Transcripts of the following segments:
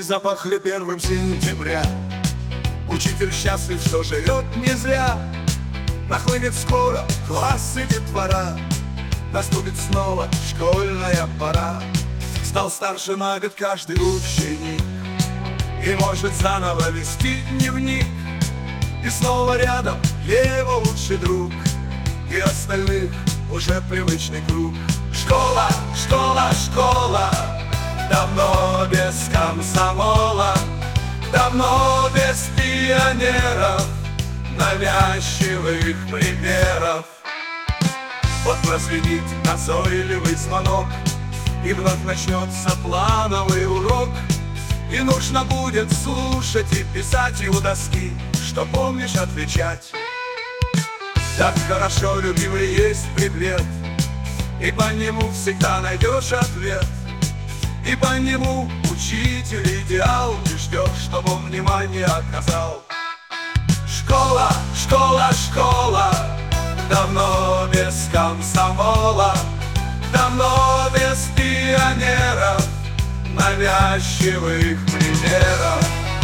запахли 1 сентября. Учитель счастлив, что живет не зря. Нахлынет скоро класс и детвора. Наступит снова школьная пора. Стал старше на год каждый ученик и может заново вести дневник. И снова рядом его лучший друг, и остальных уже привычный круг. Школа, школа, школа, давно без комсомола, давно без пионеров, навязчивых примеров. Вот прозвенит назойливый звонок, и вновь начнется плановый урок. И нужно будет слушать и писать у доски, что помнишь отвечать. Так хорошо любимый есть предмет, и по нему всегда найдешь ответ. И по нему учитель идеал, не ждешь, чтобы он внимание оказал. Школа, школа, школа, давно без комсомола, давно без пионеров, навязчивых примеров.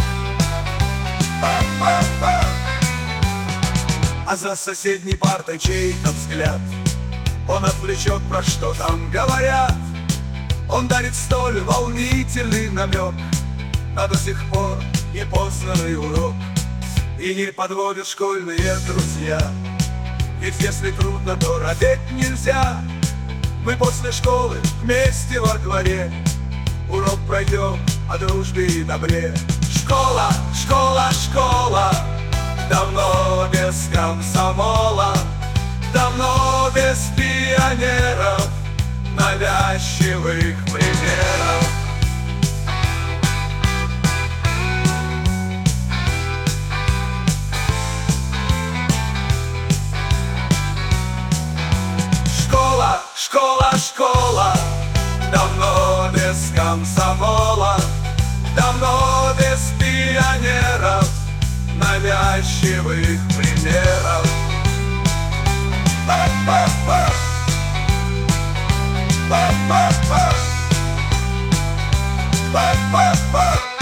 А за соседней партой чей-то взгляд, он отвлечет, про что там говорят. Он дарит столь волнительный намек на до сих пор непознанный урок. И не подводят школьные друзья, ведь если трудно, то робеть нельзя. Мы после школы вместе во дворе урок пройдем о дружбе и добре. Школа, школа, школа, давно без комсомола, давно без пионеров, навязчивых примеров. Школа, школа, школа, давно без комсомола, давно без пионеров, навязчивых примеров. Па-па-па. Па-па-па. Па-па-па.